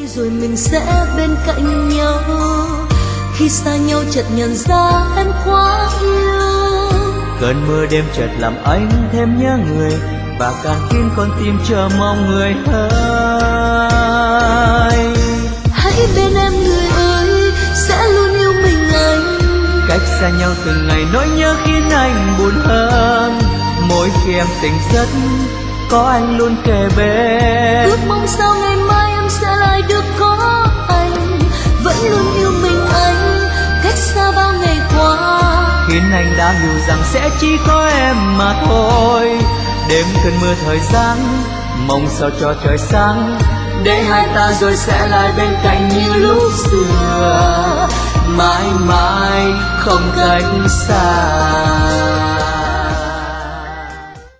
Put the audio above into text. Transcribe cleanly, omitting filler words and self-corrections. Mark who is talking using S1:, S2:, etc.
S1: rồi mình sẽ bên cạnh nhau. Khi xa nhau chợt nhận ra em quá yêu.
S2: Cơn mưa đêm chợt làm anh thêm nhớ người, và càng khiến con tim chờ mong người hỡi.
S1: Hãy bên em người ơi, sẽ luôn yêu mình anh.
S2: Cách xa nhau từng ngày nỗi nhớ khiến anh buồn hơn. Mỗi khi em tỉnh giấc có anh luôn kề bên.
S1: Ước mong sau ngày mai em sẽ lại được có anh, vẫn luôn yêu mình anh, cách xa bao ngày qua.
S2: Khiến anh đã hiểu rằng sẽ chỉ có em mà thôi. Đêm cơn mưa thời gian, mong sao cho trời sáng, để hai ta rồi sẽ lại bên cạnh như lúc xưa, mãi mãi không cách xa.